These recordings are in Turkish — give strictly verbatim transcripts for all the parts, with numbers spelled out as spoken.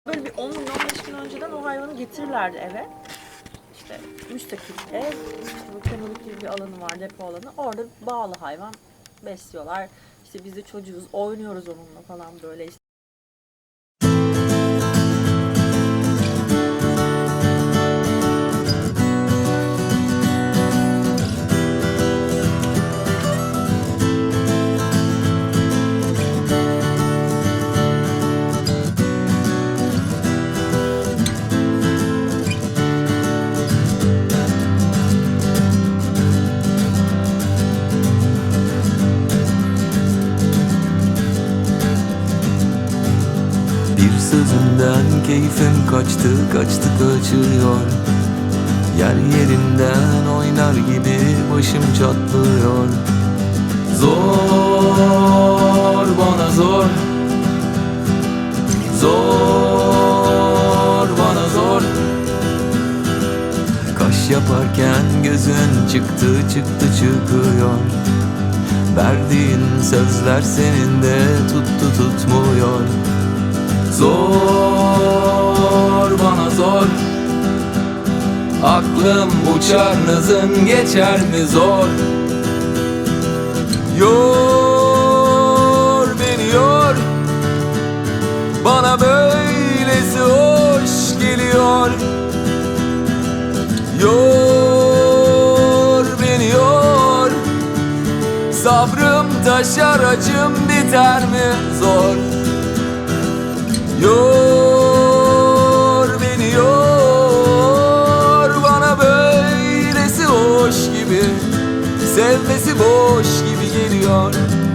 Böyle bir on gün on beş gün önceden o hayvanı getirirlerdi eve. İşte müstakil ev, işte bu kömürlük gibi bir alanı var, depo alanı. Orada bağlı hayvan besliyorlar. İşte biz de çocuğuz, oynuyoruz onunla falan böyle işte. Bir sözünden keyfim kaçtı kaçtı kaçıyor. Yer yerinden oynar gibi başım çatlıyor. Zor bana zor, zor bana zor. Kaş yaparken gözün çıktı çıktı çıkıyor. Verdiğin sözler senin de tuttu tutmuyor. Zor bana zor, aklım uçar nazın geçer mi zor. Yor beni yor, bana böylesi hoş geliyor. Yor beni yor, sabrım taşar acım biter mi zor. Yor beni yor, bana böylesi hoş gibi, sevmesi boş gibi geliyor.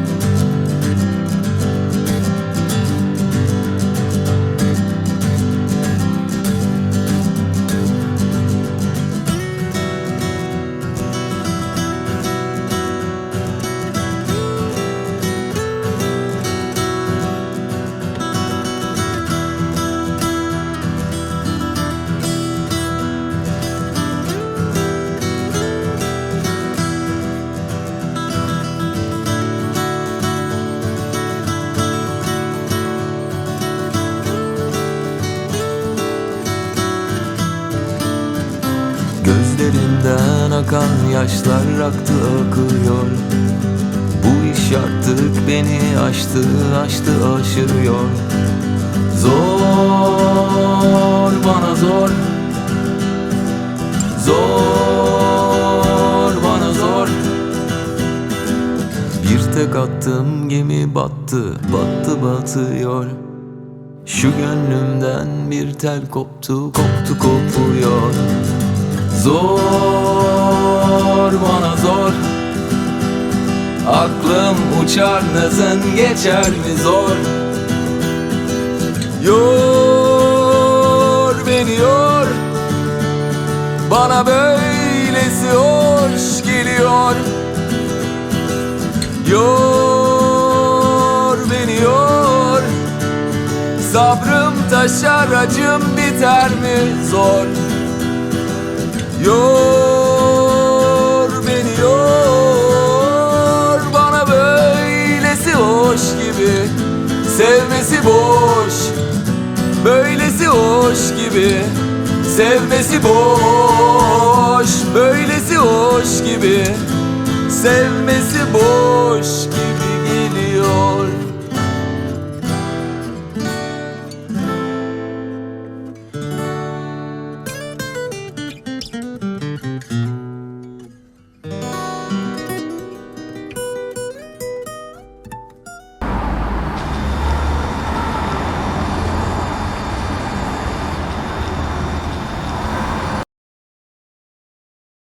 Gözlerinden akan yaşlar aktı akıyor. Bu iş artık beni aştı aştı aşıyor. Zor bana zor, zor bana zor. Bir tek attığım gemi battı battı batıyor. Şu gönlümden bir tel koptu koptu kopuyor. Zor bana zor, aklım uçar nazın geçer mi zor. Yor beni yor, bana böylesi hoş geliyor. Yor beni yor, sabrım taşar acım biter mi zor. Yor beni yor, bana böylesi hoş gibi, sevmesi boş. Böylesi hoş gibi, sevmesi boş. Böylesi hoş gibi, sevmesi boş gibi.